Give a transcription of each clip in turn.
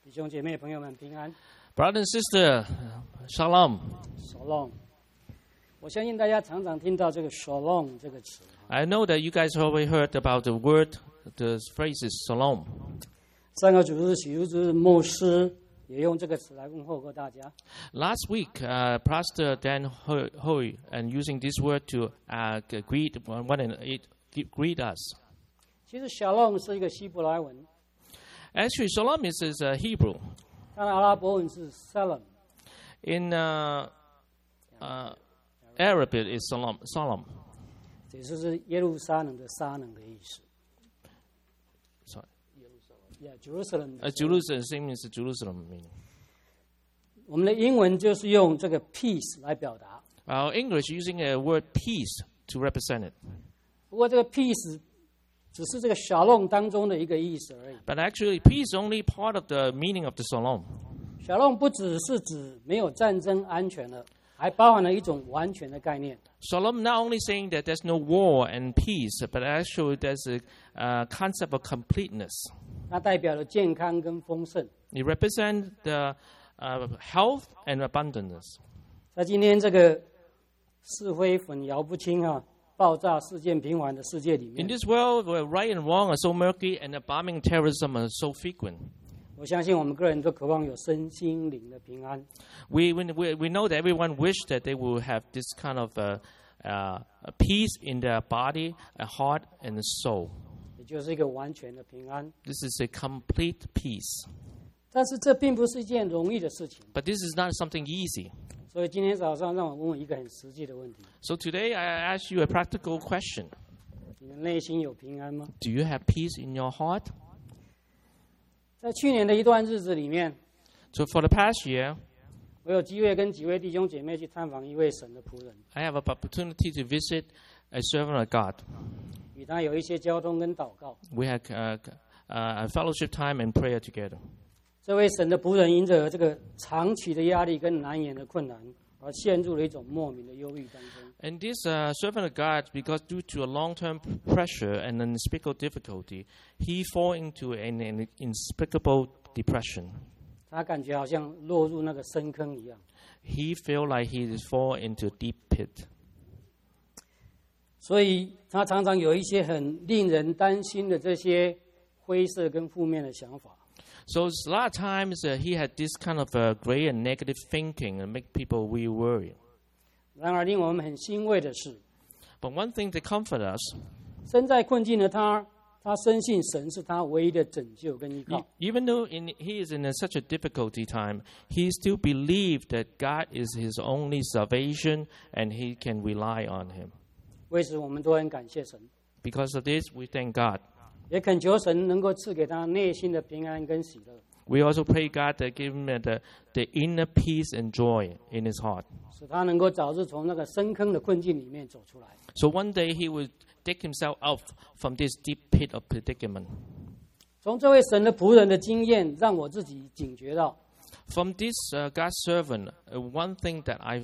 弟兄姐妹朋友们平安 Brother and sister, shalom. Shalom 我相信大家常常听到这个 Shalom 这个词 I know that you guys already heard about the word, the phrase is shalom. 上个主日喜日之牧师也用这个词来问候过大家 Last week, Pastor Dan Hoy and using this word to greet us. 其实 Shalom 是一个希伯来文 Actually, shalom is Hebrew. 它的阿拉伯文是 Salam In Arabic, it's salam. 也就是耶路撒冷的撒冷的意思 Sorry. Yeah, Jerusalem Jerusalem, same means Jerusalem meaning. 我们的英文就是用这个 peace 来表达 Our English using a word peace to represent it. 不过这个 peace 只是这个 Shalom 当中的一个意思而已 But actually, peace is only part of the meaning of the shalom. Shalom 不只是指没有战争安全了还包含了一种完全的概念 Shalom not only saying that there's no war and peace, but actually there's a concept of completeness. 它代表了健康跟丰盛 It represents the health and abundance. 在今天这个是非混淆不清爆炸事件频繁的世界里 In 面 this world where right and wrong are so murky and the bombing terrorism are so frequent, 我相信我们个人都渴望有身心灵的平安 we know that everyone wish that they will have this kind of peace in their body, a heart, and a soul. 也就是一个完全的平安 This is a complete peace. 但是这并不是一件容易的事情 But this is not something easy. 所以今天早上让我问一个很实际的问题 So today I ask you a practical question. 你的内心有平安吗 Do you have peace in your heart? 在去年的一段日子里面 So for the past year, 我有机会跟几位弟兄姐妹去探访一位神的仆人 I have an opportunity to visit a servant of God. 与他有一些交通跟祷告 We had a fellowship time and prayer together. 这位神的仆人因着这个长期的压力跟难言的困难而陷入了一种莫名的忧郁当中 And this servant of God, because due to a long-term pressure and unspeakable difficulty, he fall into an inexplicable depression. 他感觉好像落入那个深坑一样 He feel like he is fall into a deep pit. 所以他常常有一些很令人担心的这些灰色跟负面的想法 So a lot of times he had this kind of gray and negative thinking and make people really worry. 然而令我们很欣慰的是 But one thing to comfort us, 身在困境的他深信神是他唯一的拯救跟依靠 even though he is in such a difficulty time, he still believes that God is his only salvation and he can rely on him. 为此我们都很感谢神 Because of this, we thank God. 也恳求神能够赐给他内心的平安跟喜乐 We also pray God to give him the inner peace and joy in his heart. 使他能够早日从那个深坑的困境里面走出来 So one day he will dig himself out from this deep pit of predicament. 从这位神的仆人的经验让我自己警觉到 From this God's servant, one thing that I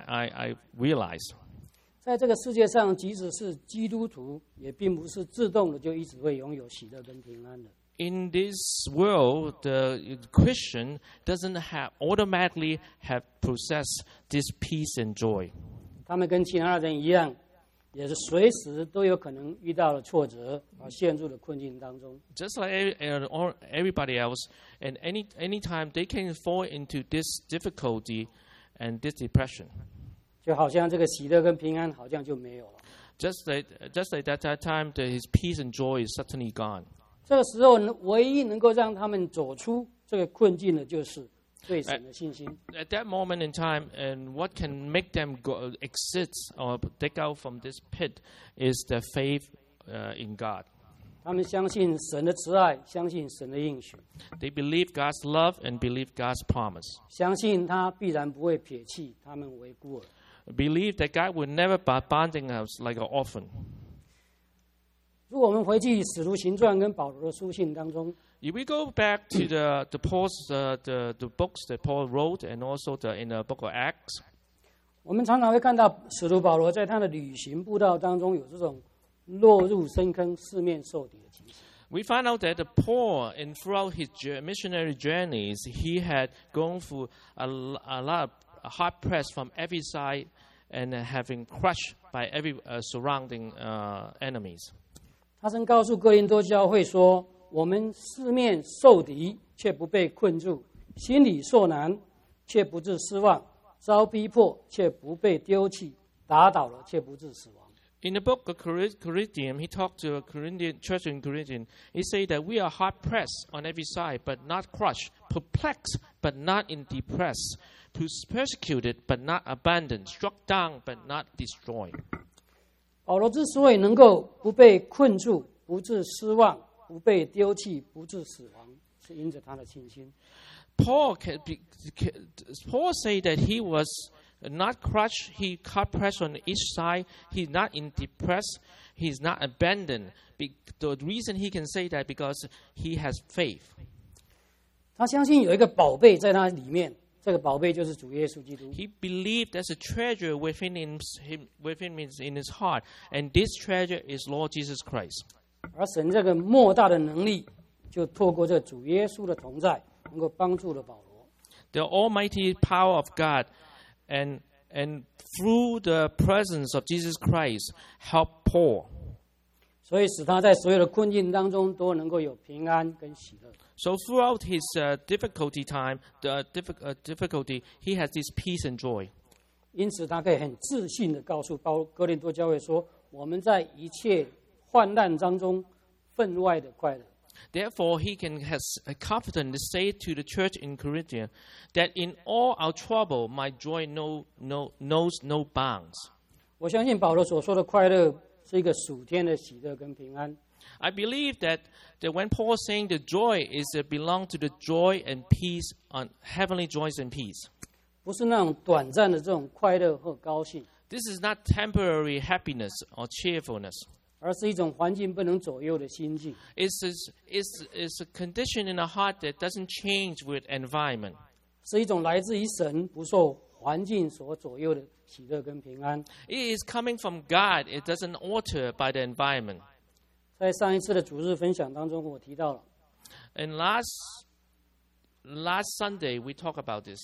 realized, 在这个世界上即使是基督徒也并不是自动的就一直会拥有喜乐跟平安的 in this world, the Christian doesn't automatically have possessed this peace and joy. 他们跟其他人一样也是随时都有可能遇到了挫折而陷入了困境当中 Just like everybody else, and any time they can fall into this difficulty and this depression. 就好像这个喜乐跟平安好像就没有了 Just like that time, his peace and joy is suddenly gone. 这个时候唯一能够让他们走出这个困境的就是对神的信心 At that moment in time, and what can make them exit or take out from this pit is the faith in God. 他们相信神的慈爱相信神的应许 They believe God's love and believe God's promise. 相信他必然不会撇弃他们为孤儿 Believe that God will never abandon us like an orphan. 如果我们回去使徒行传跟保罗的书信当中 If we go back to the books that Paul wrote and also in the book of Acts, 我们常常会看到使徒保罗在他的旅行步道当中有这种落入深坑四面受敌的情形 We find out that Paul, and throughout his missionary journeys, he had gone through a lot of hard press from every side and having crushed by every surrounding enemies. 他曾告诉哥林多教会说：“我们四面受敌，却不被困住；心里受难，却不致失望；遭逼迫，却不被丢弃；打倒了，却不致死亡。” In the book of Corinthians, he talked to a Corinthian church in Corinthians. He said that we are hard pressed on every side, but not crushed, perplexed, but not in depressed, persecuted, but not abandoned, struck down, but not destroyed. 保罗之所以能够不被困住，不致失望，不被丢弃，不致死亡，是因着他的信心。 Paul said that he was not crushed, he hard pressed on each side, he's not in depressed, he's not abandoned. The reason he can say that because he has faith. 他相信有一个宝贝在他里面，这个宝贝就是主耶稣基督。 He believed there's a treasure within his heart, and this treasure is Lord Jesus Christ. 而神这个莫大的能力，就透过这主耶稣的同在，能够帮助了保罗。 The almighty power of God and through the presence of Jesus Christ helped Paul. 所以使他在所有的困境当中都能够有平安跟喜乐。 So throughout his difficulty, he has this peace and joy. 因此，他可以很自信的告诉哥林多教会说：“我们在一切患难当中分外的快乐。” Therefore, he has confidence to say to the church in Corinth that in all our trouble, my joy knows no bounds. 我相信保罗所说的快乐是一个属天的喜乐跟平安。 I believe that when Paul is saying the joy is belong to the joy and peace on heavenly joys and peace. 不是那种短暂的这种快乐或高兴。 This is not temporary happiness or cheerfulness. 而是一种环境不能左右的心境。 It's a condition in the heart that doesn't change with environment. 是一种来自于神不受环境所左右的喜乐跟平安。 It is coming from God. It doesn't alter by the environment. 在上一次的主日分享当中，我提到了。 And last Sunday we talked about this.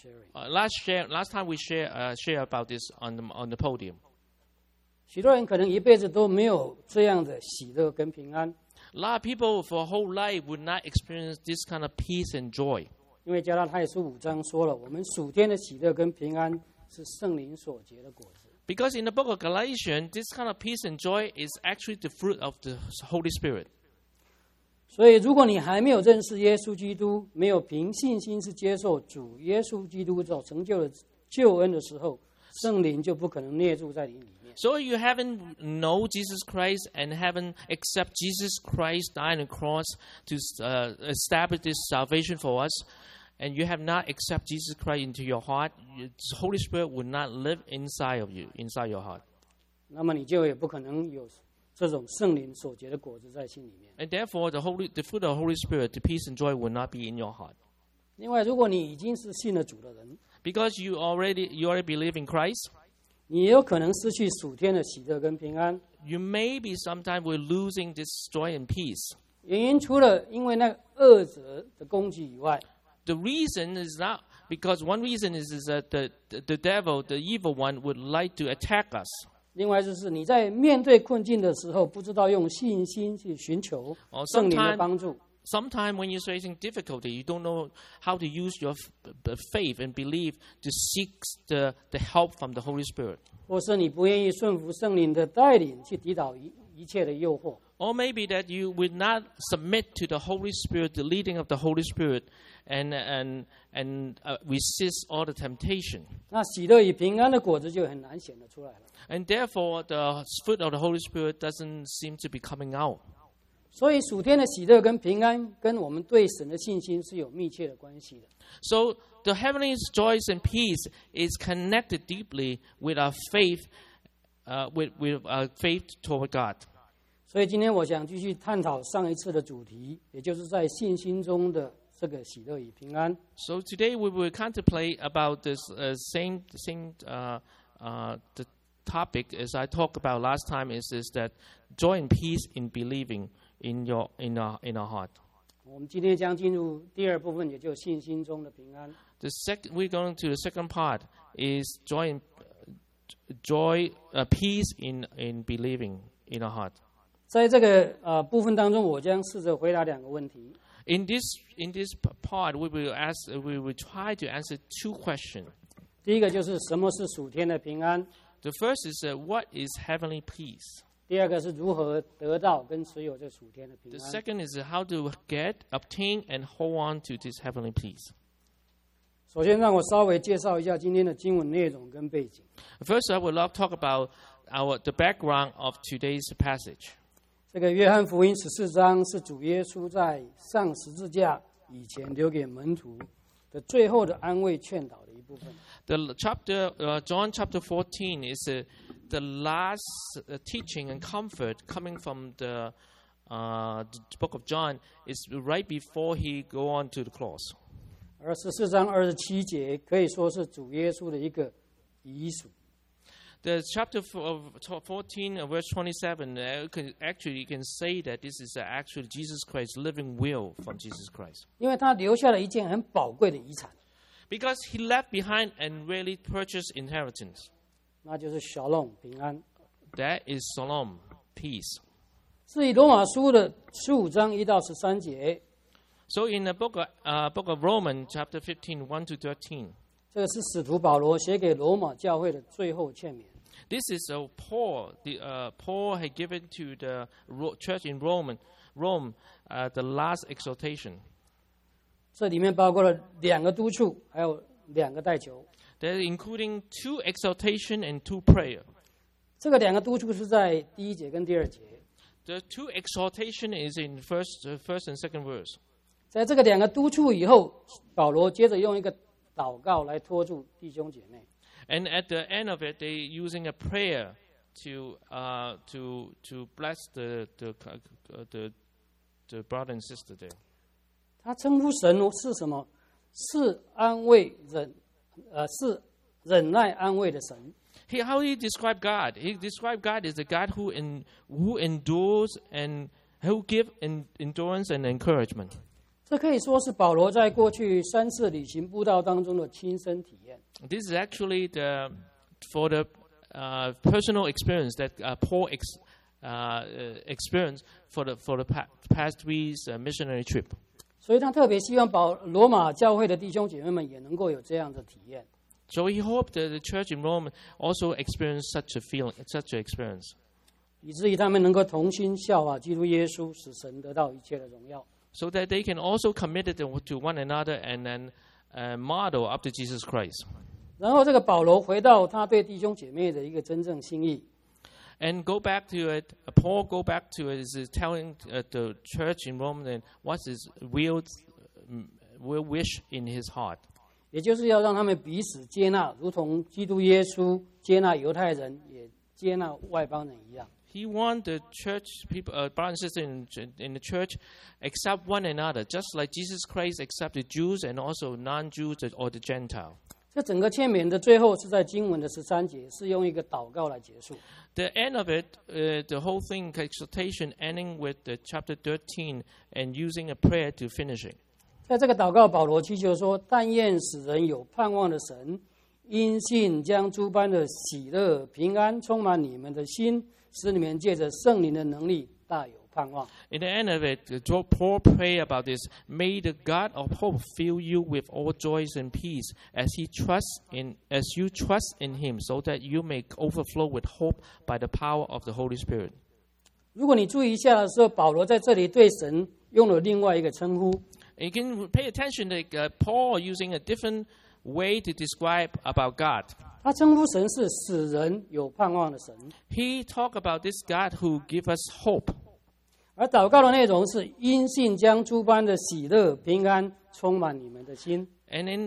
Last time we share about this on the podium. 许多人可能一辈子都没有这样的喜乐跟平安。 A lot of people for a whole life would not experience this kind of peace and joy. 因为加拉太书5章说了，我们属天的喜乐跟平安是圣灵所结的果子。 Because in the book of Galatians, this kind of peace and joy is actually the fruit of the Holy Spirit. 所以，如果你还没有认识耶稣基督，没有凭信心是接受主耶稣基督所成就的救恩的时候，圣灵就不可能列入在你里面。 So you haven't know Jesus Christ and haven't accept Jesus Christ dying on the cross to establish this salvation for us, and you have not accept Jesus Christ into your heart, the Holy Spirit will not live inside of you, inside your heart. 那么你就也不可能有这种圣灵所结的果子在心里面。 And therefore, the fruit of the Holy Spirit, the peace and joy, will not be in your heart. 另外，如果你已经是信了主的人， Because you already believe in Christ, 你也有可能失去属天的喜乐跟平安。 you may be sometime we're losing this joy and peace. 原因除了因为那个恶者的攻击以外， The reason is not because one reason is that the devil, the evil one, would like to attack us. 另外就是你在面对困境的时候，不知道用信心去寻求圣灵的帮助。 Sometimes when you're facing difficulty, you don't know how to use your faith and belief to seek the help from the Holy Spirit. 或是你不愿意顺服圣灵的带领，去抵挡一切的诱惑。 Or maybe that you would not submit to the Holy Spirit, the leading of the Holy Spirit, and resist all the temptation. 那喜乐与平安的果子就很难显得出来了。 And therefore, the fruit of the Holy Spirit doesn't seem to be coming out. 所以属天的喜乐跟平安，跟我们对神的信心是有密切的关系的。 So the heavenly joys and peace is connected deeply with our faith, with our faith toward God. 所以今天我想继续探讨上一次的主题，也就是在信心中的这个喜乐与平安。 So today we will contemplate about this same the topic as I talked about last time is that joy and peace in believing in our heart. 我们今天将进入第二部分，也就是信心中的平安。 We're going to the second part is peace in believing in our heart. 在这个部分当中，我将试着回答2个问题。 In this part, we will try to answer 2 questions. 第一个就是什么是属天的平安？ The first is what is heavenly peace. 第二个是如何得到跟持有这属天的平 The 安。 second is how to obtain, and hold on to this heavenly peace. 首先，让我稍微介绍一下今天的经文内容跟背景。 First, I would love to talk about the background of today's passage. 这个约翰福音14章是主耶稣在上十字架以前留给门徒的最后的安慰劝导的一部分。 John chapter 14 is the last teaching and comfort coming from the book of John. Is right before he go on to the cross. 而14章27节可以说是主耶稣的一个遗属。 The chapter 14, verse 27, actually you can say that this is actually Jesus Christ's living will from Jesus Christ. 因为他留下了一件很宝贵的遗产， Because he left behind and really purchased inheritance. 那就是shalom平安。 That is shalom, peace. 至于罗马书的15章1到13节， So in the book of Romans, chapter 15, 1 to 13, 这个是使徒保罗写给罗马教会的最后劝勉。 this is Paul. Paul had given to the church in Rome, the last exhortation. 这里面包括了2个督促，还有2个代求。 They're including 2 exhortation and 2 prayer. 这个2个督促是在第1节跟第2节。 The 2 exhortation is in first and second verse. 在这个2个督促以后，保罗接着用一个祷告来托住弟兄姐妹。 And at the end of it, they using a prayer to bless the brother and sister there. 他称呼神是什么？是安慰是忍耐安慰的神。 How he describe God? He described God as a God who endures and who give endurance and encouragement. 这可以说是保罗在过去3次旅行布道当中的亲身体验。 This is actually for the personal experience that Paul experienced for the past 3 missionary trip. 所以他特别希望罗马教会的弟兄姐妹们也能够有这样的体验。 So he hoped that the church in Rome also experienced such an experience. 以至于他们能够同心效法基督耶稣，使神得到一切的荣耀。 So that they can also commit it to one another and then model after Jesus Christ. 然后这个保罗回到他对弟兄姐妹的一个真正心意。 And go back to it. Paul go back to it is telling the church in Rome that what's his real wish in his heart. 也就是要让他们彼此接纳，如同基督耶稣接纳犹太人，也接纳外邦人一样。 He wants the church people, brothers and sisters in the church, accept one another, just like Jesus Christ accepted Jews and also non-Jews or the Gentile. 这整个劝勉的最后是在经文的13节，是用一个祷告来结束。 The end of it, the whole thing, exhortation, ending with the chapter 13 and using a prayer to finish it. 在这个祷告，保罗祈求说：“但愿使人有盼望的神，因信将诸般的喜乐、平安充满你们的心，使你们借着圣灵的能力大有盼望。” In the end of it, Paul prayed about this. May the God of hope fill you with all joys and peace as you trust in Him, so that you may overflow with hope by the power of the Holy Spirit. 如果你注意一下的时候，保罗在这里对神用了另外一个称呼。 And you can pay attention that Paul using a different way to describe about God. 他称呼神是使人有盼望的神， He talked about this God who gives us hope. 而祷告的内容是因信将诸般的喜乐、平安充满你们的心。 And in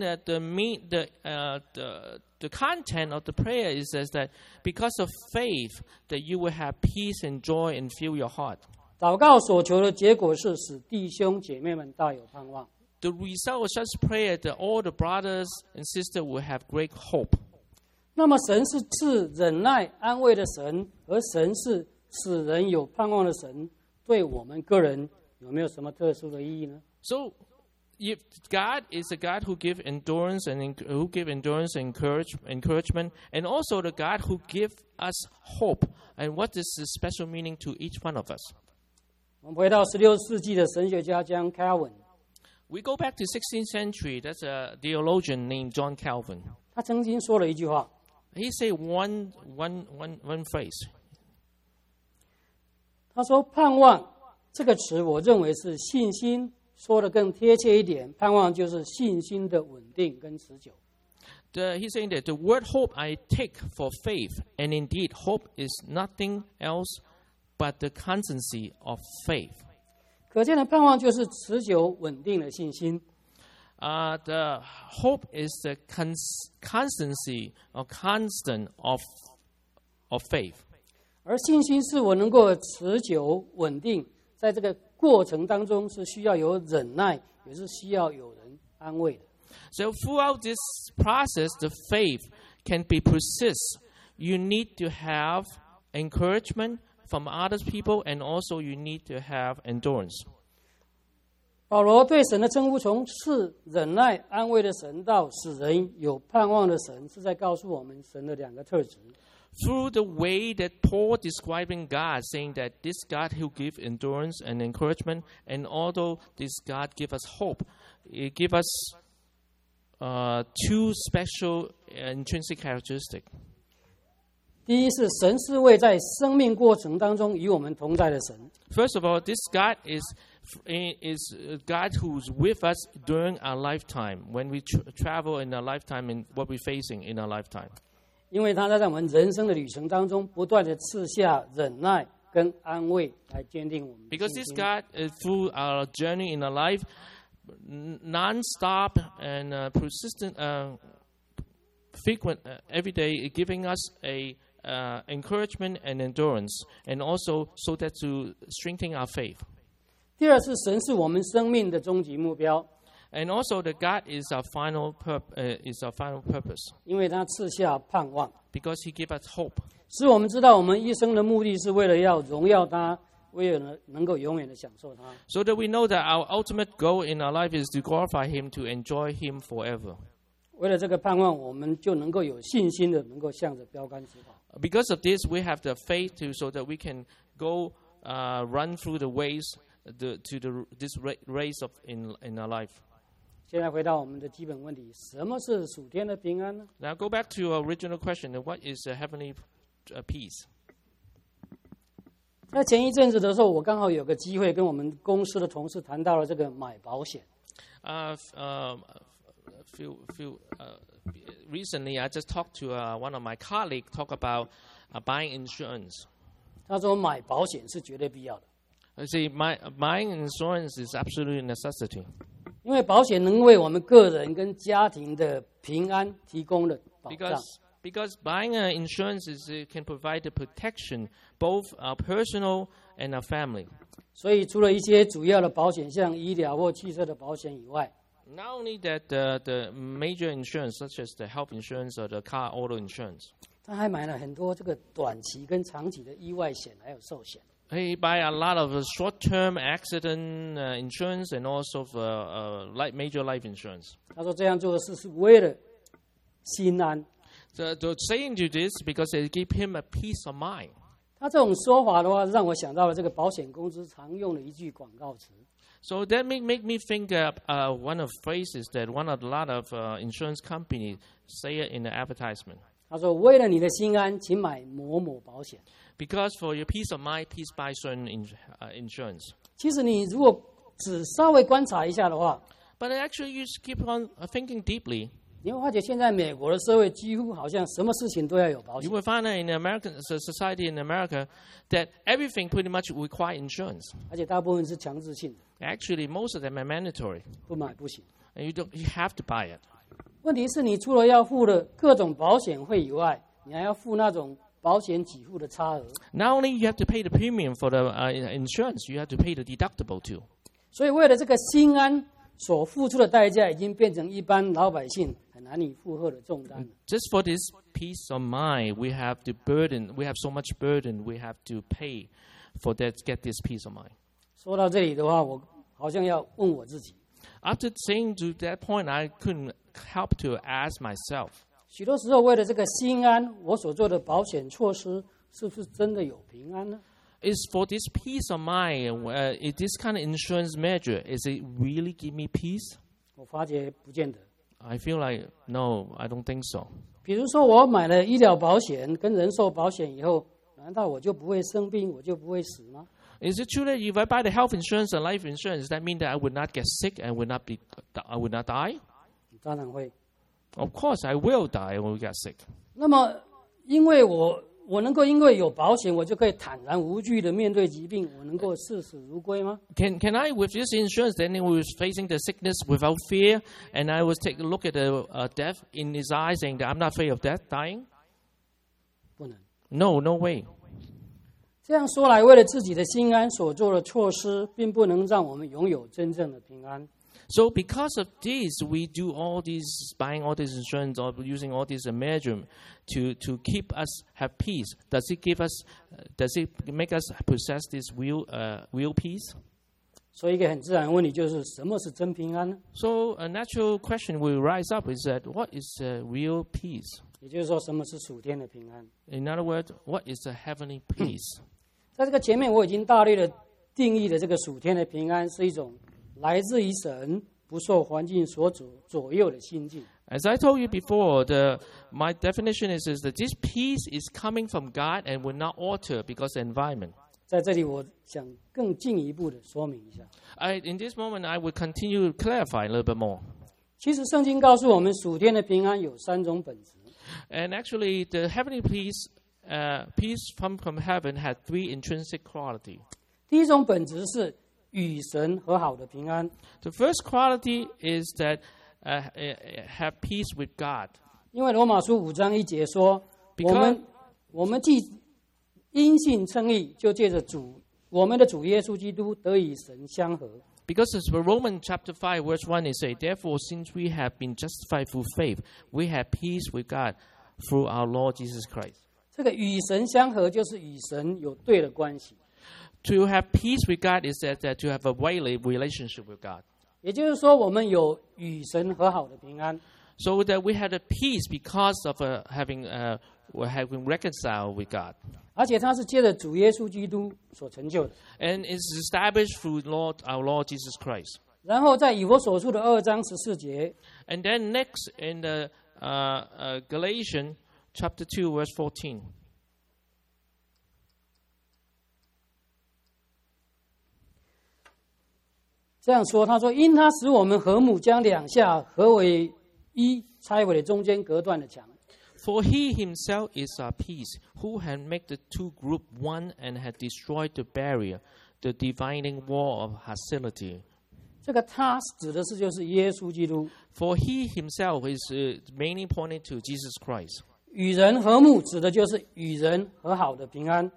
the content of the prayer is that because of faith that you will have peace and joy and fill your heart. 祷告所求的结果是使弟兄姐妹们大有盼望。 The result of such prayer that all the brothers and sisters will have great hope. 那么神是赐忍耐安慰的神，而神是使人有盼望的神。 对我们个人有没有什么特殊的意义呢？ So, if God is a God who give endurance and who give endurance and encouragement, and also the God who give us hope. And what is the special meaning to each one of us? 我们回到16世纪的神学家John Calvin， We go back to 16th century. That's a theologian named John Calvin. 他曾经说了一句话， He said one phrase. 他说：“盼望这个词，我认为是信心。说的更贴切一点，盼望就是信心的稳定跟持久。” He's saying that the word hope I take for faith, and indeed hope is nothing else but the constancy of faith. 可见的盼望就是持久稳定的信心。 The hope is the constancy or constant of faith. 而信心是我能够持久稳定，在这个过程当中是需要有忍耐，也是需要有人安慰的。 So throughout this process, the faith can be persist. You need to have encouragement from other people, and also you need to have endurance. 保罗对神的称呼，从是忍耐安慰的神到使人有盼望的神，是在告诉我们神的两个特质。 Through the way that Paul describing God, saying that this God who give endurance and encouragement, and although this God give us hope, it give us two special intrinsic characteristics. 第一是神是位在生命过程当中与我们同在的神。 First of all, this God is a God who's with us during our lifetime, when we travel in our lifetime and what we're facing in our lifetime. 因为他在我们人生的旅程当中，不断的赐下忍耐跟安慰，来坚定我们的 Because 信 this 心。 God, through our journey in our life, non-stop and persistent, frequent, every day, giving us a encouragement and endurance, and also so that to strengthen our faith. 第二是神是我们生命的终极目标， And also, the God is our final purpose, 因为他赐下盼望， because He give us hope. 使我们知道我们一生的目的是为了要荣耀他，为了能够永远的享受他。 So that we know that our ultimate goal in our life is to glorify Him, to enjoy Him forever. 为了这个盼望，我们就能够有信心的，能够向着标杆直跑。 Because of this, we have the faith so that we can go run through the ways this race in our life. 现在回到我们的基本问题：什么是属天的平安呢？ Now go back to our original question: what is a heavenly peace? 在前一阵子的时候，我刚好有个机会跟我们公司的同事谈到了这个买保险。 Recently, I just talked to one of my colleagues talk about buying insurance. 他说买保险是绝对必要的， I say buying insurance is absolutely a necessity. 因为保险能为我们个人跟家庭的平安提供的保障。 Because buying insurance can provide the protection both our personal and our family. 所以除了一些主要的保险，像医疗或汽车的保险以外， Not only that the major insurance, such as the health insurance or the car auto insurance, 他还买了很多这个短期跟长期的意外险，还有寿险。 he buy a lot of short-term accident insurance and also major life insurance. 他说这样做的事是为了心安。 So saying to this because it give him a peace of mind. 他这种说法的话，让我想到了这个保险公司常用的一句广告词。 So that make me think one of phrases that a lot of insurance companies say it in the advertisement. 他说：“为了你的心安，请买某某保险。 Because for your peace of mind, please buy certain insurance. ” 其实你如果只稍微观察一下的话， But actually, you just keep on thinking deeply. 你会发觉现在美国的社会几乎好像什么事情都要有保 You 险， will find that in the American society in America that everything pretty much require insurance. 而且大部分是强制性的， Actually, most of them are mandatory, 不买不行。 and you have to buy it. 问题是你除了要付的各种保险费以外，你还要付那种保险给付的差额。 Not only you have to pay the premium for the insurance, you have to pay the deductible too. 所以为了这个心安所付出的代价，已经变成一般老百姓很难以负荷的重担了。 Just for this peace of mind, we have so much burden we have to pay for that, get this peace of mind. 说到这里的话，我好像要问我自己， After saying to that point, I couldn't help to ask myself, 许多时候为了这个心安，我所做的保险措施是不是真的有平安呢？ is for this peace of mind, is this kind of insurance measure, is it really give me peace? 我发觉不见得。 I feel like, no, I don't think so. 比如说，我买了医疗保险跟人寿保险以后，难道我就不会生病，我就不会死吗？ Is it true that if I buy the health insurance and life insurance, does that mean that I would not get sick and I would not die? 当然会。 Of course, I will die when we get sick. 那么，因为我能够因为有保险，我就可以坦然无惧的面对疾病，我能够视死如归吗？ Can I, with this insurance, then we was facing the sickness without fear, and I was take a look at the death in his eyes, saying that I'm not afraid of death, dying? 不能。 No, no way. 这样说来，为了自己的心安所做的措施，并不能让我们拥有真正的平安。 So because of this, we do all these, buying all this insurance or using all these measures to keep us have peace. Does it make us possess this real peace? 所以一个很自然的问题就是：什么是真平安呢？ So a natural question will rise up is that what is real peace? 也就是说，什么是属天的平安？ In other words, what is the heavenly peace? 在这个前面，我已经大略的定义了这个属天的平安是一种来自于神、不受环境所左右的心境。 As I told you before, my definition is that this peace is coming from God and will not alter because of the environment. 在这里，我想更进一步的说明一下。 In this moment, I will continue to clarify a little bit more. 其实，圣经告诉我们，属天的平安有三种本质。 And actually, the heavenly peace from heaven had three intrinsic qualities. 第一种本质是与神和好的平安， The first quality is that have peace with God. 因为罗马书5章1节说， Because- 我们既因信称义，就借着我们的主耶稣基督得与神相合。 Because as Romans chapter 5 verse 1 is say, therefore since we have been justified through faith, we have peace with God through our Lord Jesus Christ. 这个与神相合，就是与神有对的关系。 To have peace with God is that to have a right relationship with God. 也就是说，我们有与神和好的平安。 So that we had a peace because of having reconciled with God. 而且它是借着主耶稣基督所成就的。 And it's established through our Lord Jesus Christ. 然后在以弗所书的2章14节， And then next in the Galatians chapter 2 verse 14. 这样说，他说：“因他使我们和睦，将两下合为一，拆毁了中间隔断的墙。” For he himself is our peace, who had made the two group one and had destroyed the barrier, the dividing wall of hostility. 这个他指的是就是耶稣基督， For he himself is mainly pointing to Jesus Christ. 与人和睦指的就是与人和好的平安。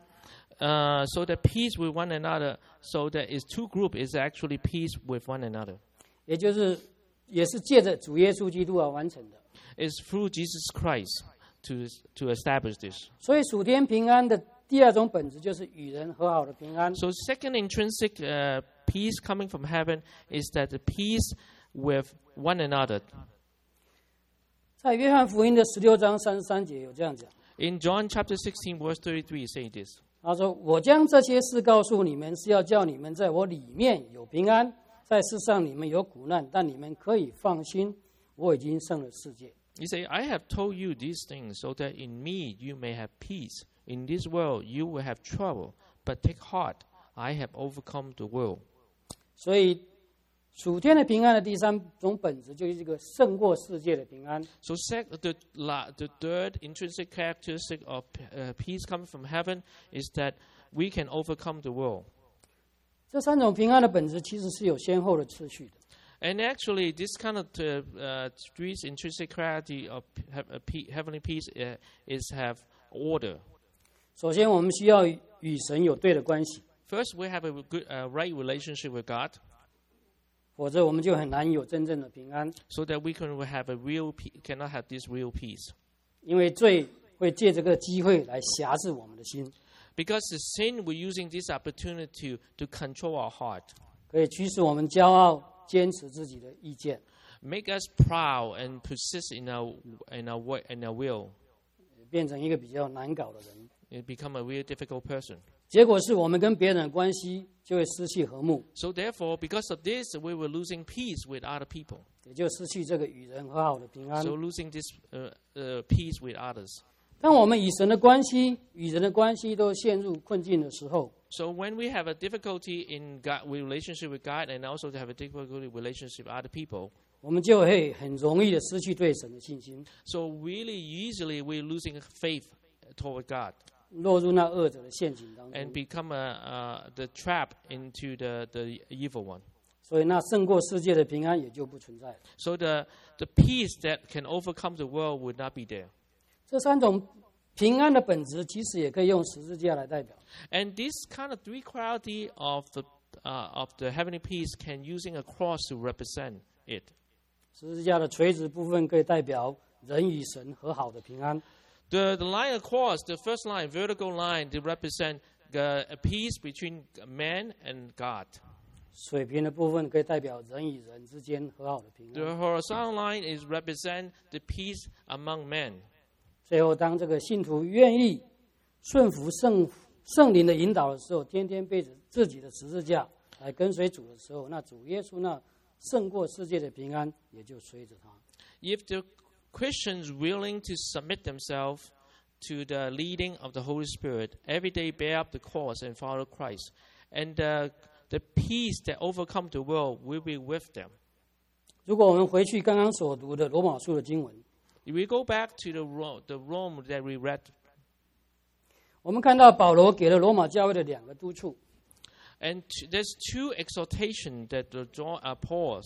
So that peace with one another, so that is two group is actually peace with one another. 也是借着主耶稣基督而完成的。 It's through Jesus Christ to establish this. 所以属天平安的第二种本质就是与人和好的平安。 So second intrinsic peace coming from heaven is that the peace with one another. 在约翰福音的16章33节有这样讲， In John chapter 16 verse 33 say this. 他说：“我将这些事告诉你们，是要叫你们在我里面有平安。在世上你们有苦难，但你们可以放心，我已经胜了世界。” He say, I have told you these things so that in me you may have peace. In this world you will have trouble, but take heart, I have overcome the world. 所以，属天的平安的第三种本质就是这个胜过世界的平安。 So the third intrinsic characteristic of peace coming from heaven is that we can overcome the world. 这三种平安的本质其实是有先后的次序的。 And actually, this kind of three intrinsic quality of heavenly peace is have order. 首先，我们需要与神有对的关系， First, we have a good right relationship with God, 否则我们就很难有真正的平安。 so that we cannot have this real peace. 因为罪会借这个机会来辖制我们的心。 Because the sin, we're using this opportunity to control our heart, 可以驱使我们骄傲，坚持自己的意见， make us proud and persist in our will. 变成一个比较难搞的人。 You become a really difficult person. 结果是我们跟别人的关系就会失去和睦， So therefore, because of this, we were losing peace with other people. 也就失去这个与人和好的平安。 So losing this peace with others. 当我们与神的关系、与人的关系都陷入困境的时候， So when we have a difficulty in God, relationship with God, and also to have a difficulty relationship with other people, 我们就会很容易的失去对神的信心， so really easily we're losing faith toward God 落入那恶者的陷阱当 and 中。 become the trap into the evil one. 所以那胜过世界的平安也就不存在。 So the peace that can overcome the world would not be there. 这三种平安的本质，其实也可以用十字架来代表。 And this kind of three quality of the heavenly peace can using a cross to represent it. 十字架的垂直部分可以代表人与神和好的平安， The line across, the first line, vertical line, to represent a peace between man and God. 水平的部分可以代表人与人之间和好的平 The 安。 horizontal line is represent the peace among men. 最后，当这个信徒愿意顺服圣灵的引导的时候，天天背着自己的十字架来跟随主的时候，那主耶稣那胜过世界的平安也就随着他。 If the Christians willing to submit themselves to the leading of the Holy Spirit, every day bear up the cross and follow Christ, and the peace that overcomes the world will be with them. 如果我们回去刚刚所读的罗马书的经文， If we go back to the Rome that we read, 我们看到保罗给了罗马教会的两个督促， and there's two exhortations that Paul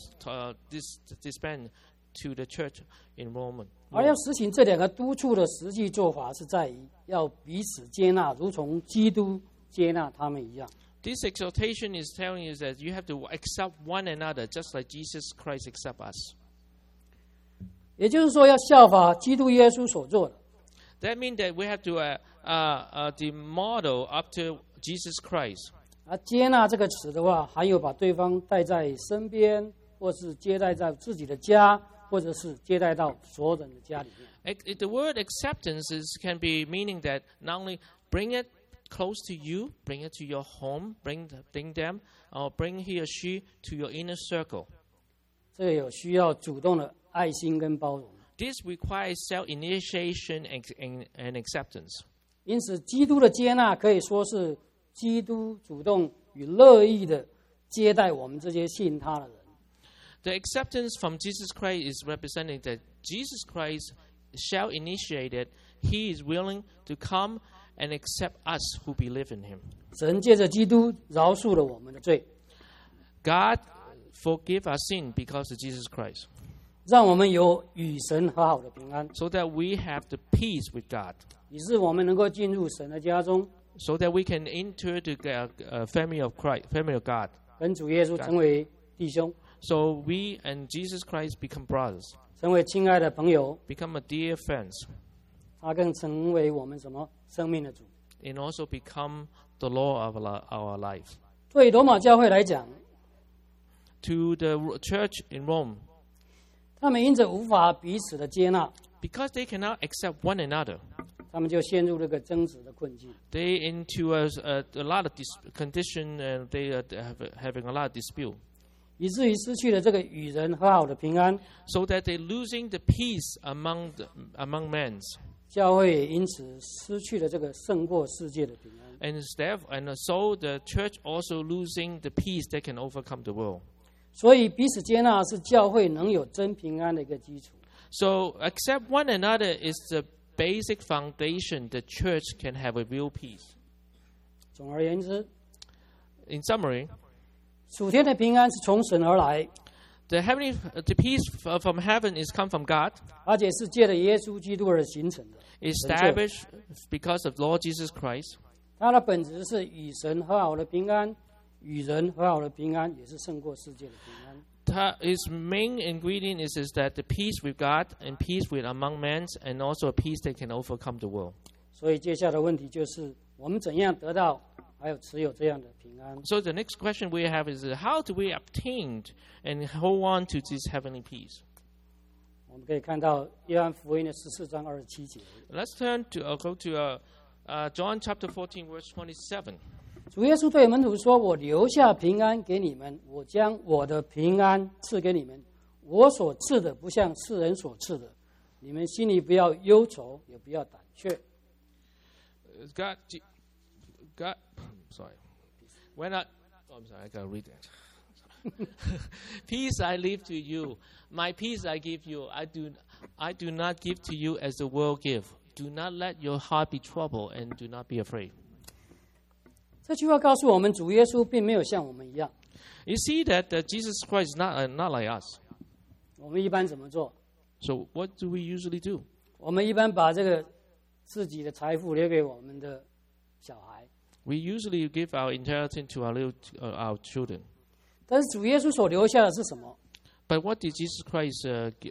dispense to the church in Rome. 而要实行这两个督促的实际做法，是在于要彼此接纳，如同基督接纳他们一样。 This exhortation is telling you that you have to accept one another, just like Jesus Christ accepts us. 也就是说，要效法基督耶稣所做的。 That means that we have to the model up to Jesus Christ. 而接纳这个词的话，还有把对方带在身边，或是接待在自己的家，或者是接待到所有人的家里面。 The word acceptance can be meaning that not only bring it close to you, bring it to your home, bring them, or bring he or she to your inner circle. 这个有需要主动的爱心跟包容。 This requires self-initiation and acceptance. 因此，基督的接纳可以说是基督主动与乐意的接待我们这些信他的人。 The acceptance from Jesus Christ is representing that Jesus Christ shall initiate it. He is willing to come and accept us who believe in him. 神借着基督饶恕了我们的罪， God forgive our sin because of Jesus Christ, 让我们有与神和好的平安， so that we have the peace with God, 以致我们能够进入神的家中， so that we can enter the family of Christ, family of God. 跟主耶稣成为弟兄， So we and Jesus Christ become brothers, 成为亲爱的朋友， become a dear friends, 他更成为我们什么生命的主。 and also become the Lord of our life. 对罗马教会来讲， To the church in Rome, 他们因着无法彼此的接纳， because they cannot accept one another, 他们就陷入这个争执的困境。 they into a lot of condition, and they having a lot of dispute, 以至于失去了这个与人和好的平安， so that they losing the peace among men, 教会也因此失去了这个胜过世界的平安。 and so the church also losing the peace that can overcome the world. 所以彼此接纳是教会能有真平安的一个基础。 So accept one another is the basic foundation the church can have a real peace. 总而言之， In summary, 属天的平安是从神而来， the peace from heaven is come from God, 而且是借着耶稣基督而形成的。 established because of Lord Jesus Christ. 它的本质是与神和好的平安，与人和好的平安，也是胜过世界的平安。 Its main ingredient is that the peace with God and peace with among men, and also a peace that can overcome the world. 所以接下来的问题就是： 我们怎样得到还有持有这样的平安？ So the next question we have is, how do we obtain and hold on to this heavenly peace? 我们可以看到约翰福音的14章27节， Let's go to John chapter 14, verse 27. 主耶稣对门徒说：“我留下平安给你们，我将我的平安赐给你们。我所赐的不像世人所赐的，你们心里不要忧愁，也不要胆怯。” God, sorry. When I'm sorry, I gotta read that. Peace I leave to you, my peace I give you. I do not give to you as the world give. Do not let your heart be troubled, and do not be afraid. 这句话告诉我们，主耶稣并没有像我们一样。 You see that Jesus Christ is not like us. 我们一般怎么做？ So what do we usually do? 我们一般把这个自己的财富留给我们的小孩， We usually give our inheritance to our children. 但是主耶稣所留下的是什么？ But what did Jesus Christ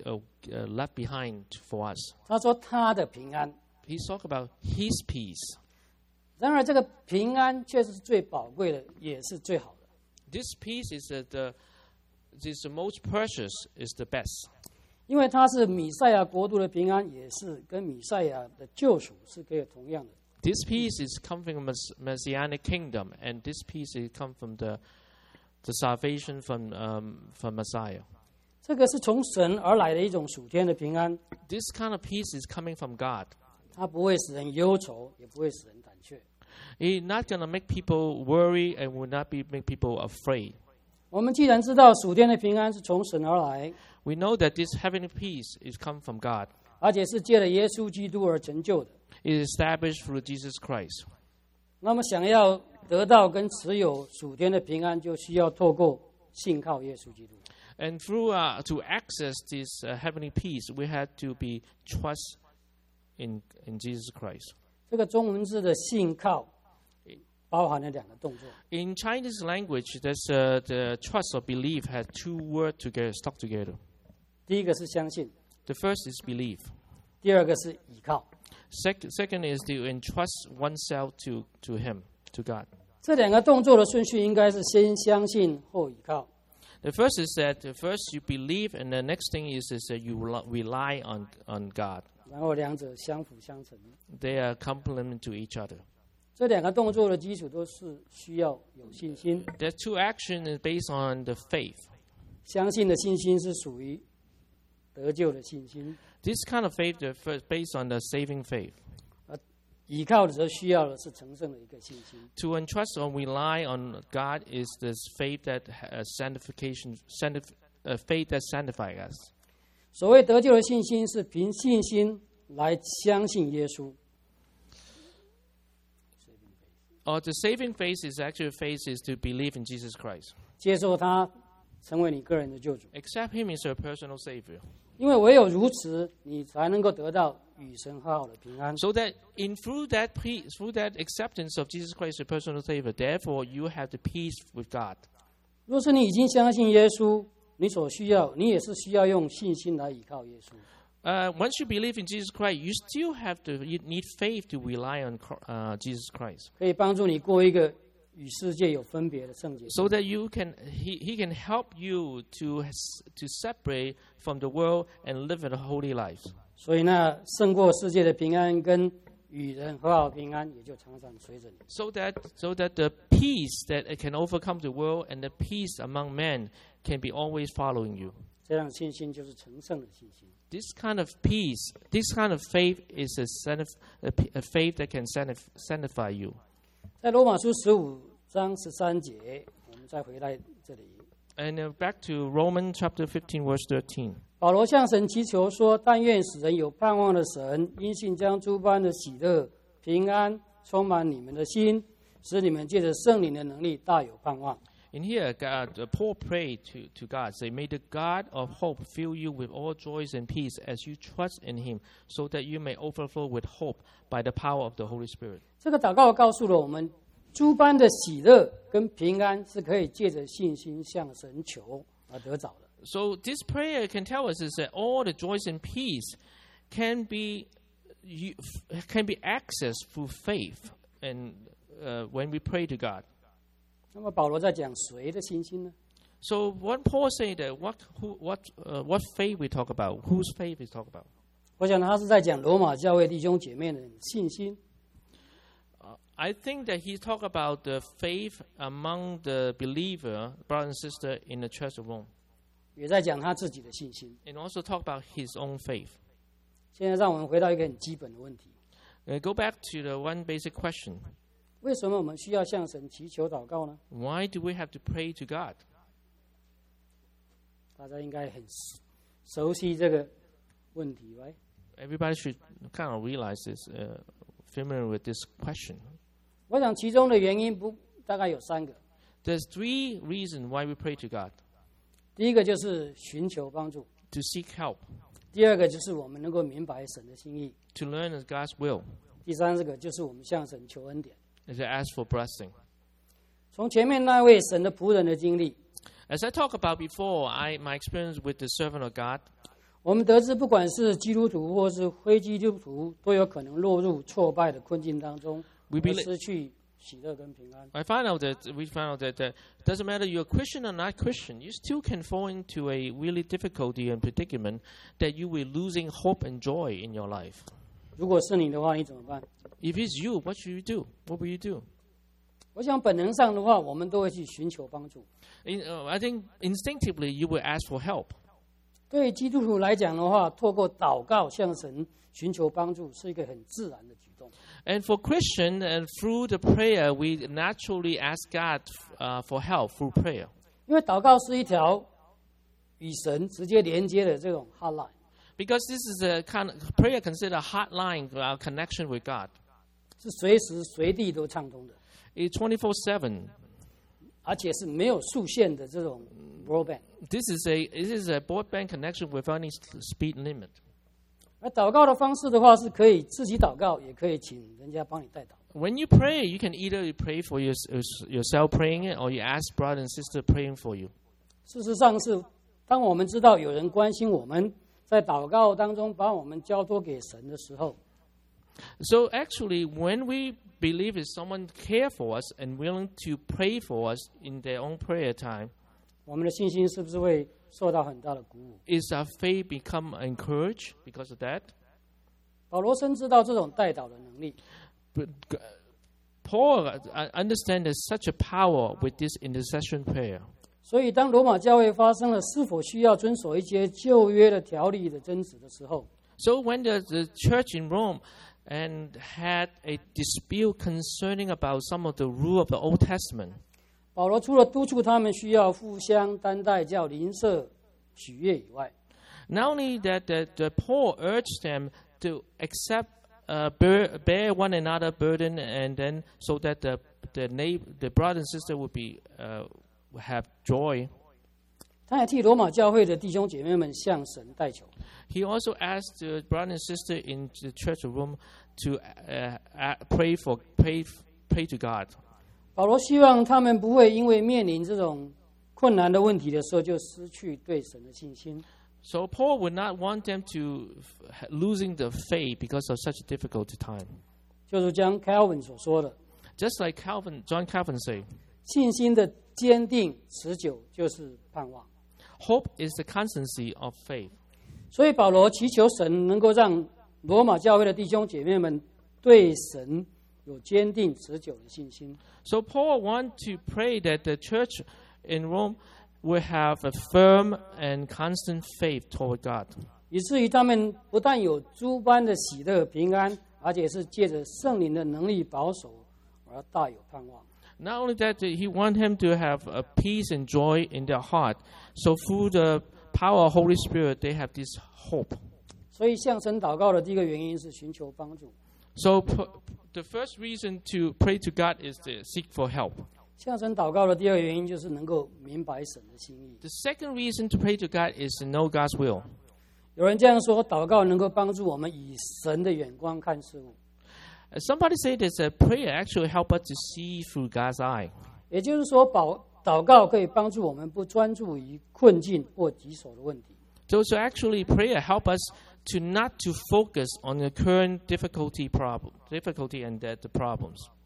left behind for us? 他说他的平安。 He talked about His peace. 然而，这个平安却是最宝贵的，也是最好的。 This peace is the most precious, is the best. 因为它是弥赛亚国度的平安，也是跟弥赛亚的救赎是可以同样的。 This peace is coming from a messianic kingdom, and this peace is come from the salvation from Messiah. 这个是从神而来的一种属天的平安， This kind of peace is coming from God. 它不会使人忧愁，也不会使人胆怯。 It's not going to make people worry and will not make people afraid. 我们既然知道属天的平安是从神而来， We know that this heavenly peace is come from God. 而且是借了耶稣基督而成就的， It is established through Jesus Christ. 那么想要得到跟持有属天的平安，就需要透过信靠耶稣基督。 And through to access this heavenly peace, we had to be trust in Jesus Christ. 这个中文字的信靠包含了两个动作， In Chinese language, there's the trust or belief had two words together, stuck together. 第一个是相信， The first is belief. 第二个是倚靠。 Second is to entrust oneself to Him, to God. 这两个动作的顺序应该是先相信后倚靠。 The first is that first you believe, and the next thing is that you rely on God. 然后两者相辅相成。 They are complement to each other. 这两个动作的基础都是需要有信心。 The two actions is based on the faith. 相信的信心是属于得救的信心， This kind of faith is based on the saving faith. 倚靠的时候需要的是成圣的一个信心。 To entrust or rely on God is this faith that faith that sanctifies us. 所谓得救的信心，是凭信心来相信耶稣。 Or the saving faith is actually faith is to believe in Jesus Christ. 接受他成为你个人的救主， Accept Him as your personal Savior. 因为唯有如此，你才能够得到与神和好的平安。 So that through that acceptance of Jesus Christ as your personal Savior, therefore you have the peace with God. 若是你已经相信耶稣，你也是需要用信心来倚靠耶稣。 Once you believe in Jesus Christ, you need faith to rely on Jesus Christ, 可以帮助你过一个与世界有分别的圣洁。 so that He can help you to separate from the world and live a holy life. 所以呢，胜过世界的平安跟与人和好的平安，也就常常随着你。 So that the peace that it can overcome the world and the peace among men can be always following you. 这样的信心就是成圣的信心。 This kind of peace, this kind of faith is a faith that can sanctify you. 在罗马书15章13节，我们再回来这里。 And back to Romans chapter 15, verse 13. 保罗向神祈求说：“但愿使人有盼望的神，因信将诸般的喜乐、平安充满你们的心，使你们借着圣灵的能力大有盼望。” In here, Paul prayed to God, say, may the God of hope fill you with all joys and peace as you trust in Him, so that you may overflow with hope by the power of the Holy Spirit. 这个祷告告诉了我们，诸般的喜乐跟平安是可以借着信心向神求而得着的。 So this prayer can tell us is that all the joys and peace can be accessed through faith when we pray to God. 那么保罗在讲谁的信心呢？ So what Paul said, what faith we talk about, whose faith we talk about? 我想他是在讲罗马教会弟兄姐妹的信心。 I think that he talked about the faith among the believer, brother and sister in the Church of Rome, 也在讲他自己的信心。 and also talk about his own faith. 现在让我们回到一个很基本的问题： Go back to the one basic question: 为什么我们需要向神祈求祷告呢？ Why do we have to pray to God? 大家应该很熟悉这个问题，right？ Everybody should kind of realize this, familiar with this question. 我想其中的原因大概有3个。 There's 3 reasons why we pray to God: 第一个就是寻求帮助， to seek help, 第二个就是我们能够明白神的心意， to learn God's will, 第三个就是我们向神求恩典。 and to ask for blessing. 从前面那位神的仆人的经历， As I talked about before, my experience with the servant of God, 我们得知，不管是基督徒或是非基督徒，都有可能落入挫败的困境当中， We 而 believe- 失去喜乐跟平安。 we found out that it doesn't matter you're Christian or not Christian, you still can fall into a really difficulty and predicament that you will losing hope and joy in your life. 如果是你的话，你怎么办？ If it's you, what should you do? What will you do? 我想本能上的话，我们都会去寻求帮助。 I think instinctively you will ask for help. 对基督徒来讲的话，透过祷告向神寻求帮助，是一个很自然的举动。 And for Christian, and through the prayer, we naturally ask God for help through prayer. 因为祷告是一条与神直接连接的这种 hotline， Because this is a kind of prayer considered a hotline connection with God. 是随时随地都畅通的， It's 24/7. 而且是没有束线的这种 broadband。 This is a broadband connection without any speed limit. 而祷告的方式的话，是可以自己祷告，也可以请人家帮你代祷。 When you pray, you can either pray for yourself praying it, or you ask brother and sister praying for you. 事实上是，当我们知道有人关心我们，在祷告当中把我们交托给神的时候， So actually, when we believe that someone care for us and willing to pray for us in their own prayer time, 我们的信心是不是会受到很大的鼓舞？ is our faith become encouraged because of that? 保罗深知道这种代祷的能力， But Paul understands there's such a power with this intercession prayer. 所以当罗马教会发生了是否需要遵守一些旧约的条例的争执的时候， So when the church in Rome and had a dispute concerning about some of the rule of the Old Testament, 保罗除了督促他们需要互相担待、叫邻舍许悦以外， not only that the Paul urged them to accept, bear one another burden, and then so that the brother and sister would be have joy. 他也替罗马教会的弟兄姐妹们向神代求。 He also asked the brother and sister in the church of Rome to pray to God. 保罗希望他们不会因为面临这种困难的问题的时候，就失去对神的信心。 So Paul would not want them to losing the faith because of such a difficult time. 就如将 Calvin 所说的， Just like John Calvin say, 信心的坚定持久就是盼望。 hope is the constancy of faith. 所以保罗祈求神能够让罗马教会的弟兄姐妹们对神有坚定持久的信心。 So Paul want to pray that the church in Rome will have a firm and constant faith toward God. 以至于他们不但有诸般的喜乐平安，而且是借着圣灵的能力保守，而大有盼望。 Not only that, he want him to have a peace and joy in their heart. So through the power of Holy Spirit, they have this hope. 所以向神祷告的第一个原因是寻求帮助。 So the first reason to pray to God is to seek for help. 向神祷告的第二个原因就是能够明白神的心意。 The second reason to pray to God is to know God's will. 有人这样说，祷告能够帮助我们以神的眼光看事物。 Somebody said that prayer actually help us to see through God's eye. 也就是说，祷告可以帮助我们不专注于困境或棘手的问题。 So actually prayer help us to not to focus on the current difficulty and the problems.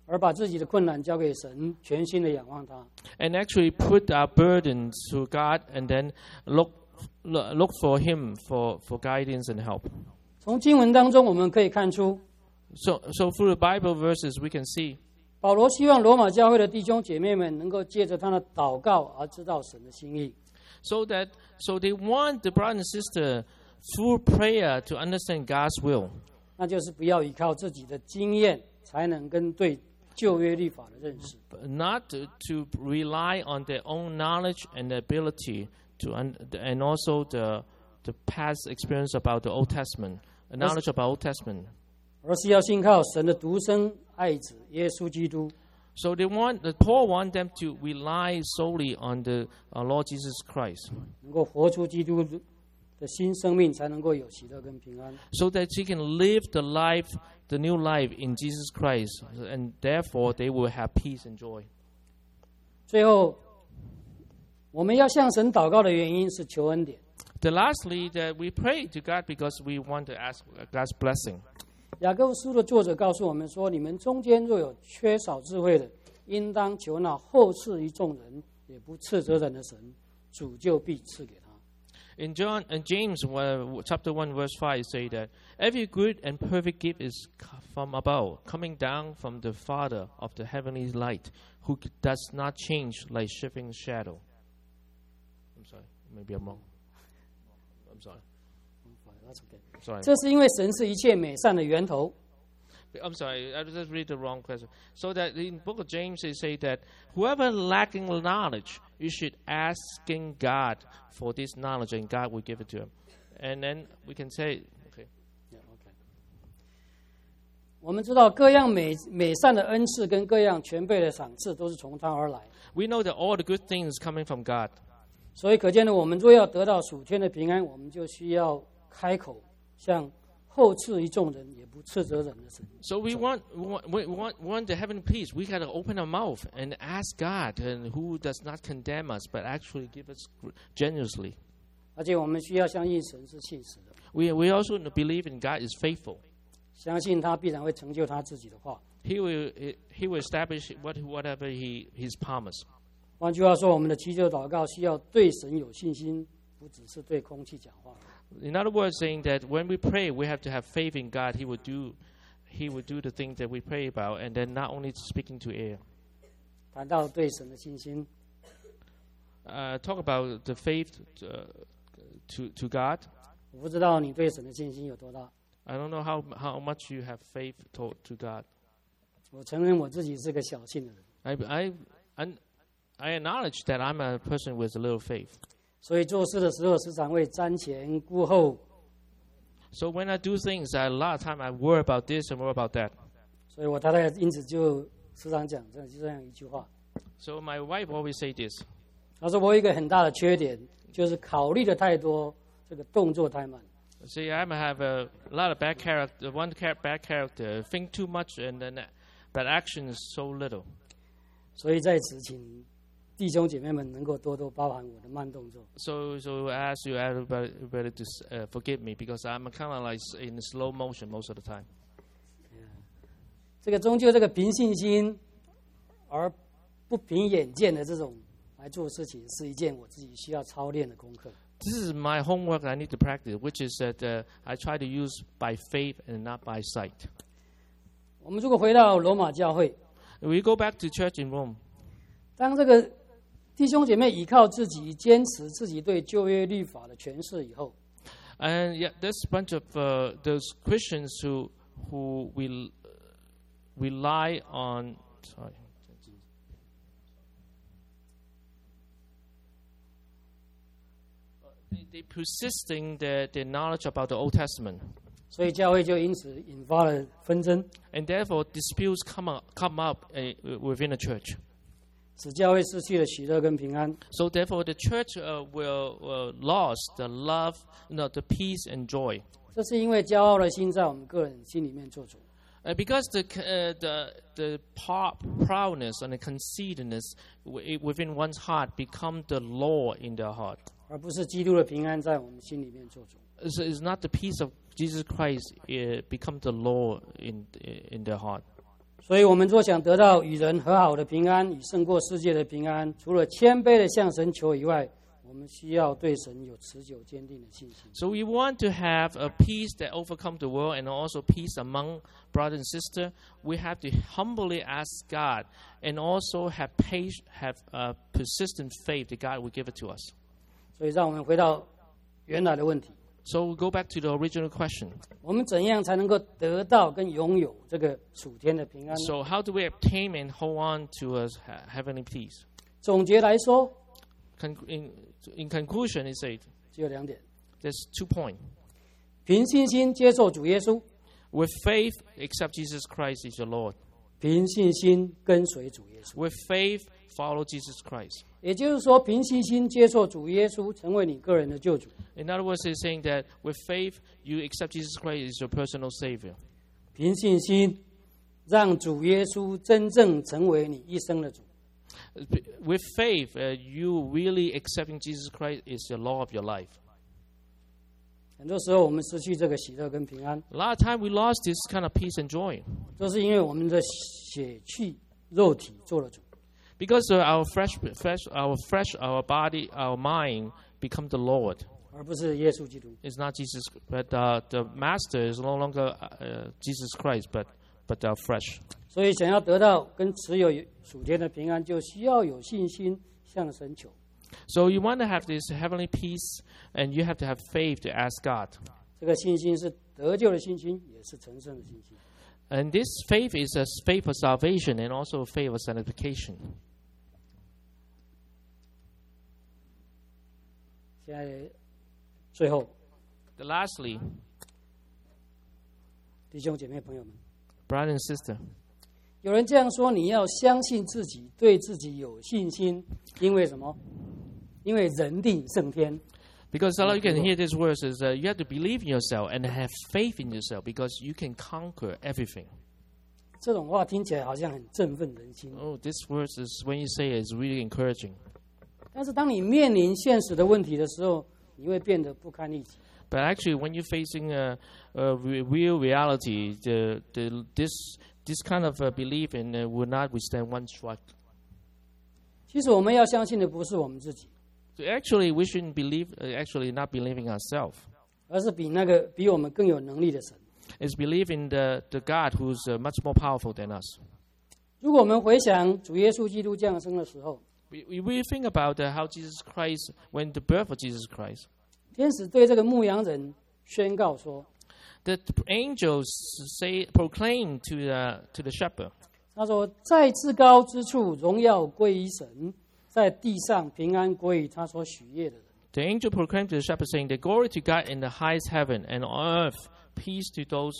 而把自己的困难交给神，全心的仰望他。 and actually put our burdens to God and then look for Him for guidance and help. 从经文当中我们可以看出， So through the Bible verses we can see 保罗希望罗马教会的弟兄姐妹们能够借着他的祷告而知道神的心意。 so they want the brother and sister through prayer to understand God's will. 那就是不要依靠自己的经验才能跟对旧约律法的认识， Not to rely on their own knowledge and ability and also the past experience about the Old Testament, knowledge about Old Testament. 而是要信靠神的独生爱子耶稣基督。 So Paul want them to rely solely on our Lord Jesus Christ, 能够活出基督的新生命，才能够有喜乐跟平安。 so that they can live the new life in Jesus Christ, and therefore they will have peace and joy. 最后，我们要向神祷告的原因是求恩典。 Lastly, that we pray to God because we want to ask God's blessing. 雅各书的作者告诉我们说：“你们中间若有缺少智慧的，应当求那后赐于众人，也不斥责人的神，主就必赐给他。” In James chapter 1 verse 5 say that every good and perfect gift is from above, coming down from the Father of the heavenly light, who does not change like shifting shadow. I'm sorry, maybe I'm wrong. I'm sorry. Sorry. 这是因为神是一切美善的源头。 I'm sorry, I just read the wrong question. So that in book of James they say that whoever lacking knowledge, you should asking God for this knowledge, and God will give it to him. And then we can say, okay. Yeah, okay. 我们知道各样美善的恩赐跟各样全备的赏赐都是从他而来， We know that all the good things coming from God. 所以可见的，我们若要得到属天的平安，我们就需要开口向后赐于众人，也不斥责人的神。 So we want the heavenly peace. We got to open our mouth and ask God, and who does not condemn us, but actually give us generously. 而且我们需要相信神是信实的， We also believe in God is faithful. 相信他必然会成就他自己的话。 He will establish whatever He's promised. 换句话说，我们的祈求祷告需要对神有信心，不只是对空气讲话。 In other words, saying that when we pray, we have to have faith in God. He will do the things that we pray about, and then not only speaking to air. 谈到对神的信心， Talk about the faith to God. 我不知道你对神的信心有多大。 I don't know how much you have faith to God. 我承认我自己是个小信的人， I acknowledge that I'm a person with a little faith. 所以做事的时候时常会瞻前顾后。 So when I do things, a lot of time I worry about this and worry about that. 所以我太太因此就时常讲这样一句话， So my wife always say this. 她说我有一个很大的缺点，就是考虑的太多，这个动作太慢。 See, I have a lot of bad character. Bad character. Think too much, and then but action is so little. 所以在此，请弟兄姐妹们能够多多包涵我的慢动作。 So I ask you everybody to forgive me because I'm kind of like in slow motion most of the time. 这个终究这个凭信心而不凭眼见的这种来做事情，是一件我自己需要操练的功课。 This is my homework I need to practice, which is that I try to use by faith and not by sight. 我们如果回到罗马教会， We go back to church in Rome. 当这个弟兄姐妹依靠自己，坚持自己对旧约律法的诠释以后， And yeah, there's a bunch of those Christians who will rely on. Sorry. They persisting their knowledge about the Old Testament, 所以教会就因此引发了纷争， and therefore disputes come up within the church. 使教会失去了喜乐跟平安。 So therefore, the church will lost the love, the peace and joy. 这是因为骄傲的心在我们个人心里面做主。 Because the proudness and the conceitedness within one's heart become the law in their heart. 而不是基督的平安在我们心里面做主。 So it's not the peace of Jesus Christ become the law in their heart. 所以我们若想得到与人和好的平安，以胜过世界的平安，除了谦卑的向神求以外，我们需要对神有持久坚定的信心。 So we want to have a peace that overcomes the world and also peace among brother and sister. We have to humbly ask God and also have persistent faith that God will give it to us. 所以让我们回到原来的问题， So we go back to the original question. 我们怎样才能够得到跟拥有这个属天的平安呢？ So how do we obtain and hold on to a heavenly peace? 总结来说， In conclusion, it said 只有2点： there's 2 points. 凭信心接受主耶稣， With faith, accept Jesus Christ is your Lord. 凭信心跟随主耶稣。 With faith, follow Jesus Christ. 也就是说，凭信心接受主耶稣，成为你个人的救主。 In other words, it's saying that with faith, you accept Jesus Christ as your personal Savior. 凭信心，让主耶稣真正成为你一生的主。 With faith, you really accepting Jesus Christ is the law of your life. 很多时候，我们失去这个喜乐跟平安， A lot of time we lost this kind of peace and joy 都是因为我们的血气、肉体做了主。 because our our body, our mind become the Lord. 而不是耶稣基督。 It's not Jesus, but the Master is no longer Jesus Christ, but our flesh. 所以，想要得到跟持有属天的平安，就需要有信心向神求。 So you want to have this heavenly peace, and you have to have faith to ask God. 这个信心是得救的信心，也是成圣的信心。 And this faith is a faith of salvation and also a faith of sanctification. 现在，最后， Lastly, 弟兄姐妹朋友们， brother and sister, 有人这样说：你要相信自己，对自己有信心，因为什么？因为人定胜天。 because a lot you can hear these words is you have to believe in yourself and have faith in yourself because you can conquer everything. 这种话听起来好像很振奋人心， Oh, this verse is when you say it, is really encouraging. 但是当你面临现实的问题的时候，你会变得不堪一击。 But actually, when you're facing real reality, this kind of belief in will not withstand one strike. 其实我们要相信的不是我们自己， So actually, we shouldn't believe. Actually, not believing ourselves. 而是比我们更有能力的神。 It's believe in the God who's much more powerful than us. 如果我们回想主耶稣基督降生的时候， We think about how Jesus Christ, when the birth of Jesus Christ, 天使对这个牧羊人宣告说 the angels proclaim to the shepherd.：“ 他说，在至高之处荣耀归于神，在地上平安归于他所许悦的人。” The angel proclaimed to the shepherd, saying, "The glory to God in the highest heaven, and on earth peace to those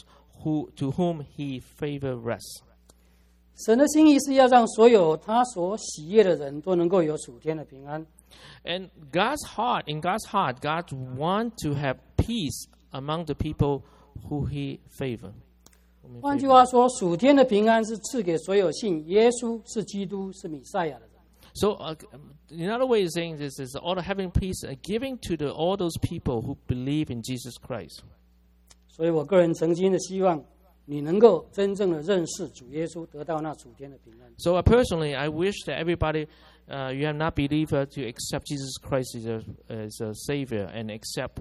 to whom He favor rests." 神的心意是要让所有他所喜悦的人都能够有属天的平安。 And in God's heart, God wants to have peace among the people who He favor. 换句话说，属天的平安是赐给所有信耶稣是基督是弥赛亚的人。 So, another way of saying this is all the having peace giving to all those people who believe in Jesus Christ. 所以我个人诚心的希望你能够真正的认识主耶稣，得到那属天的平安。 So personally, I wish that everybody, you have not believer to accept Jesus Christ as a Savior and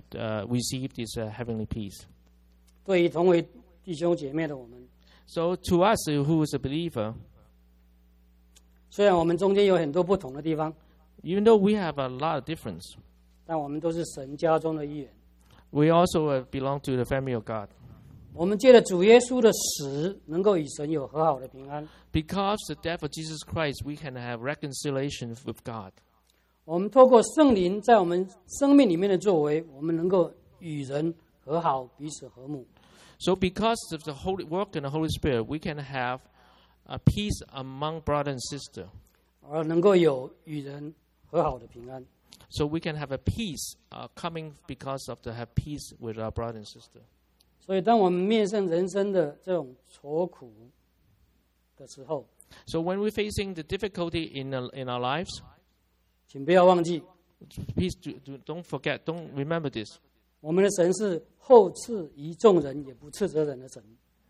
receive this heavenly peace. 对于同为弟兄姐妹的我们， So to us who is a believer, 虽然我们中间有很多不同的地方， even though we have a lot of difference, 但我们都是神家中的一员。 we also belong to the family of God. 我们借着主耶稣的死，能够与神有和好的平安。 Because the death of Jesus Christ, we can have reconciliation with God. 我们透过圣灵在我们生命里面的作为，我们能够与人和好，彼此和睦。 So because of the holy work in the Holy Spirit, we can have a peace among brother and sister. 而能够有与人和好的平安。 So we can have a peace coming because of the have peace with our brother and sister. 所以，当我们面对人生的这种愁苦的时候， So when we're facing the difficulty in our lives, 请不要忘记， please don't forget, don't remember this. 我们的神是厚赐于众人，也不斥责人的神。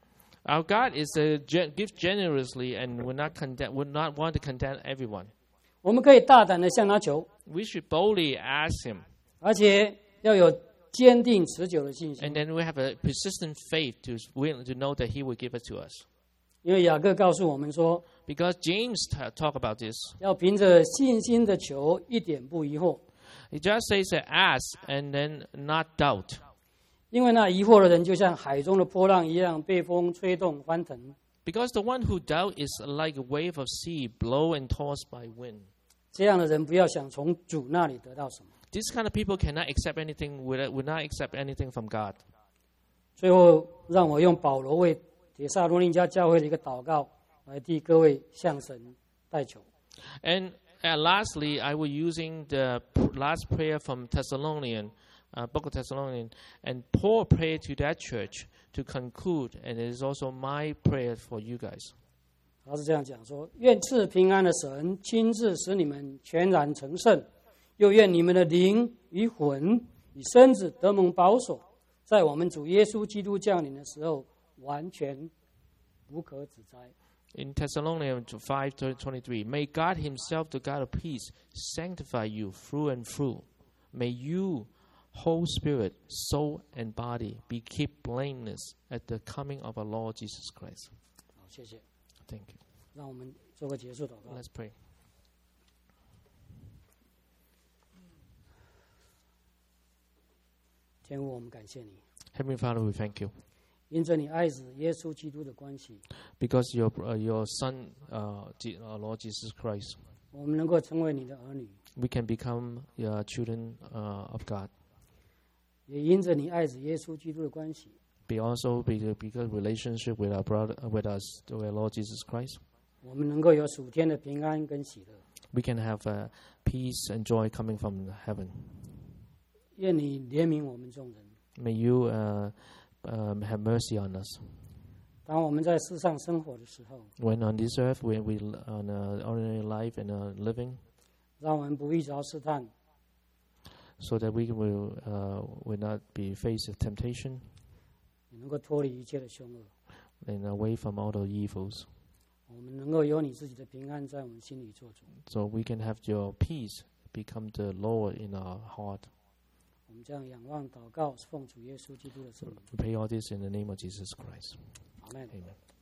Our God is gives generously and would not want to condemn everyone. 我们可以大胆的向他求， We should boldly ask Him, 而且要有坚定持久的信心 and。then we have a persistent faith to know that He will give it to us. 因为雅各告诉我们说， Because James talk about this. 要凭着信心的求，一点不疑惑。 He just says that ask and then not doubt. 因为那疑惑的人，就像海中的波浪一样，被风吹动翻腾。 Because the one who doubt is like a wave of sea, blown and tossed by wind. 这样的人，不要想从主那里得到什么。 This kind of people cannot accept anything, would not accept anything from God. 最后，让我用保罗为帖撒罗尼迦教会的一个祷告，来替各位向神代求。 And lastly, I will using the last prayer from Thessalonian, Book of Thessalonian, and Paul prayed to that church to conclude, and it is also my prayer for you guys. 他是这样讲说：愿赐平安的神亲自使你们全然成圣，又愿你们的灵与魂与身子得蒙保守，在我们主耶稣基督降临的时候，完全无可指摘。 In Thessalonians 5:23, may God Himself, the God of peace, sanctify you through and through. May you, whole spirit, soul, and body, be kept blameless at the coming of our Lord Jesus Christ. 好，谢谢。 Thank you. 让我们做个结束祷告。 Let's pray. 天父，我们感谢你， Heavenly Father, we thank you 因着你爱子耶稣基督的关系， because your Son, our Lord Jesus Christ, 我们能够成为你的儿女， we can become children of God. 也因着你爱子耶稣基督的关系， Because relationship with our brother, with us, with our Lord Jesus Christ, 我们能够有属天的平安跟喜乐。 we can have peace and joy coming from heaven. 愿你怜悯我们众人。 May you have mercy on us. 当我们在世上生活的时候， When on this earth, when we on ordinary life and living, 让我们不遇着试探， so that we will not be faced with temptation 也能够脱离一切的凶恶。 and away from all the evils. 我们能够有你自己的平安在我们心里做主。 So we can have your peace become the Lord in our heart. 我们这样仰望祷告，是奉主耶稣基督的圣名。 We pray all this in the name of Jesus Christ. 阿门。 Amen.